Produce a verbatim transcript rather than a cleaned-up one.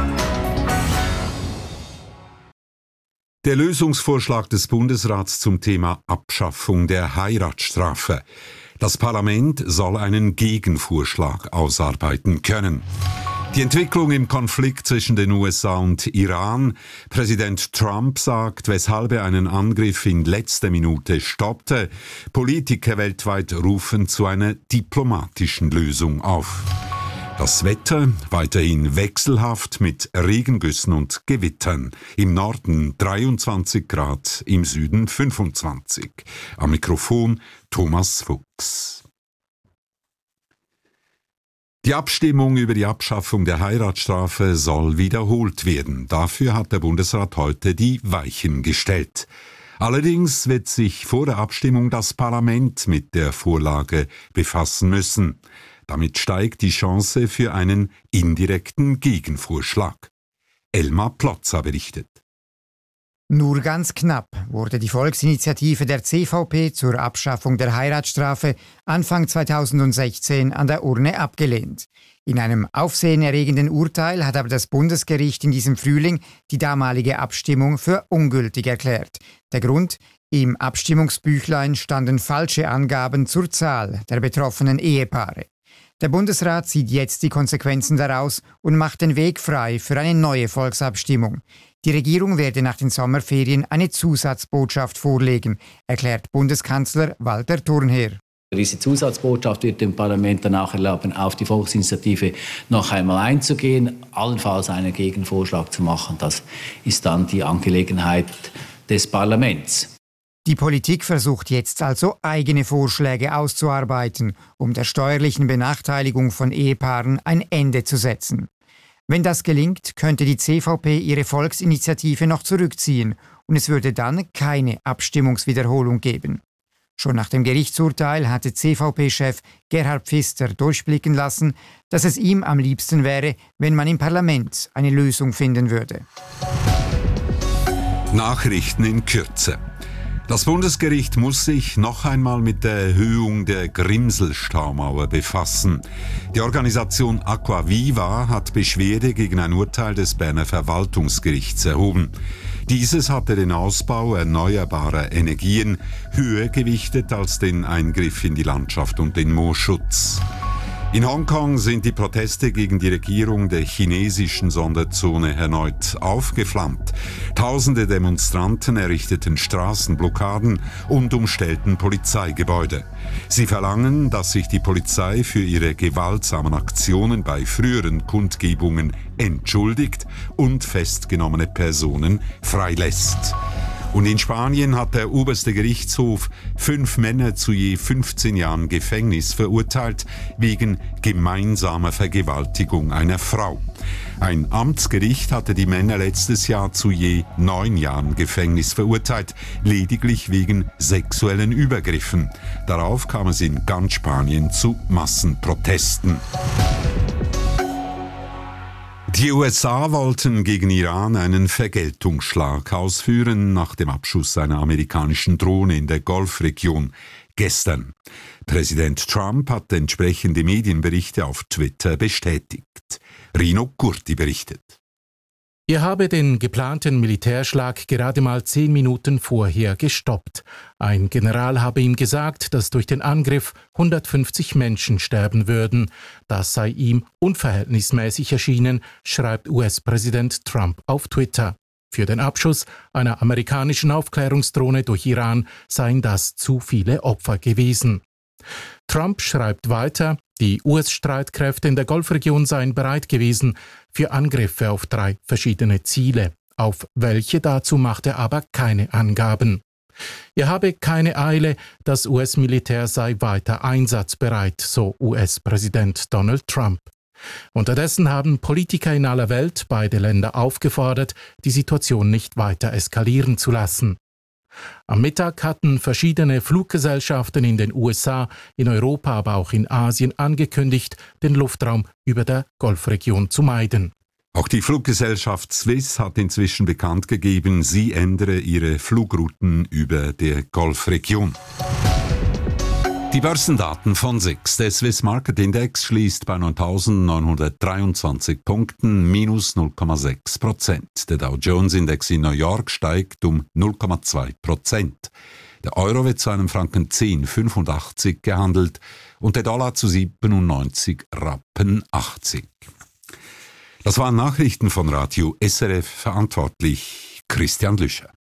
Der Lösungsvorschlag des Bundesrats zum Thema Abschaffung der Heiratsstrafe. Das Parlament soll einen Gegenvorschlag ausarbeiten können. Die Entwicklung im Konflikt zwischen den U S A und Iran. Präsident Trump sagt, weshalb er einen Angriff in letzter Minute stoppte. Politiker weltweit rufen zu einer diplomatischen Lösung auf. Das Wetter weiterhin wechselhaft mit Regengüssen und Gewittern. Im Norden dreiundzwanzig Grad, im Süden fünfundzwanzig. Am Mikrofon Thomas Fuchs. Die Abstimmung über die Abschaffung der Heiratsstrafe soll wiederholt werden. Dafür hat der Bundesrat heute die Weichen gestellt. Allerdings wird sich vor der Abstimmung das Parlament mit der Vorlage befassen müssen. Damit steigt die Chance für einen indirekten Gegenvorschlag. Elmar Plotzer berichtet. Nur ganz knapp wurde die Volksinitiative der C V P zur Abschaffung der Heiratsstrafe Anfang zweitausendsechzehn an der Urne abgelehnt. In einem aufsehenerregenden Urteil hat aber das Bundesgericht in diesem Frühling die damalige Abstimmung für ungültig erklärt. Der Grund? Im Abstimmungsbüchlein standen falsche Angaben zur Zahl der betroffenen Ehepaare. Der Bundesrat zieht jetzt die Konsequenzen daraus und macht den Weg frei für eine neue Volksabstimmung. Die Regierung werde nach den Sommerferien eine Zusatzbotschaft vorlegen, erklärt Bundeskanzler Walter Thurner. Diese Zusatzbotschaft wird dem Parlament dann auch erlauben, auf die Volksinitiative noch einmal einzugehen, allenfalls einen Gegenvorschlag zu machen. Das ist dann die Angelegenheit des Parlaments. Die Politik versucht jetzt also eigene Vorschläge auszuarbeiten, um der steuerlichen Benachteiligung von Ehepaaren ein Ende zu setzen. Wenn das gelingt, könnte die C V P ihre Volksinitiative noch zurückziehen und es würde dann keine Abstimmungswiederholung geben. Schon nach dem Gerichtsurteil hatte C V P-Chef Gerhard Pfister durchblicken lassen, dass es ihm am liebsten wäre, wenn man im Parlament eine Lösung finden würde. Nachrichten in Kürze. Das Bundesgericht muss sich noch einmal mit der Erhöhung der Grimsel-Staumauer befassen. Die Organisation Aquaviva hat Beschwerde gegen ein Urteil des Berner Verwaltungsgerichts erhoben. Dieses hatte den Ausbau erneuerbarer Energien höher gewichtet als den Eingriff in die Landschaft und den Moorschutz. In Hongkong sind die Proteste gegen die Regierung der chinesischen Sonderzone erneut aufgeflammt. Tausende Demonstranten errichteten Straßenblockaden und umstellten Polizeigebäude. Sie verlangen, dass sich die Polizei für ihre gewaltsamen Aktionen bei früheren Kundgebungen entschuldigt und festgenommene Personen freilässt. Und in Spanien hat der oberste Gerichtshof fünf Männer zu je fünfzehn Jahren Gefängnis verurteilt wegen gemeinsamer Vergewaltigung einer Frau. Ein Amtsgericht hatte die Männer letztes Jahr zu je neun Jahren Gefängnis verurteilt, lediglich wegen sexuellen Übergriffen. Darauf kam es in ganz Spanien zu Massenprotesten. Die U S A wollten gegen Iran einen Vergeltungsschlag ausführen nach dem Abschuss einer amerikanischen Drohne in der Golfregion gestern. Präsident Trump hat entsprechende Medienberichte auf Twitter bestätigt. Rino Curti berichtet. Er habe den geplanten Militärschlag gerade mal zehn Minuten vorher gestoppt. Ein General habe ihm gesagt, dass durch den Angriff hundertfünfzig Menschen sterben würden. Das sei ihm unverhältnismäßig erschienen, schreibt U S-Präsident Trump auf Twitter. Für den Abschuss einer amerikanischen Aufklärungsdrohne durch Iran seien das zu viele Opfer gewesen. Trump schreibt weiter, die U S-Streitkräfte in der Golfregion seien bereit gewesen für Angriffe auf drei verschiedene Ziele. Auf welche dazu macht er aber keine Angaben. Er habe keine Eile, das U S-Militär sei weiter einsatzbereit, so U S-Präsident Donald Trump. Unterdessen haben Politiker in aller Welt beide Länder aufgefordert, die Situation nicht weiter eskalieren zu lassen. Am Mittag hatten verschiedene Fluggesellschaften in den U S A, in Europa, aber auch in Asien angekündigt, den Luftraum über der Golfregion zu meiden. Auch die Fluggesellschaft Swiss hat inzwischen bekannt gegeben, sie ändere ihre Flugrouten über der Golfregion. Die Börsendaten von S I X. Der Swiss Market Index schließt bei neuntausendneunhundertdreiundzwanzig Punkten, minus null Komma sechs Prozent. Der Dow Jones Index in New York steigt um null Komma zwei Prozent. Der Euro wird zu einem Franken zehn Komma fünfundachtzig gehandelt und der Dollar zu siebenundneunzig Rappen achtzig. Das waren Nachrichten von Radio S R F, verantwortlich Christian Lüscher.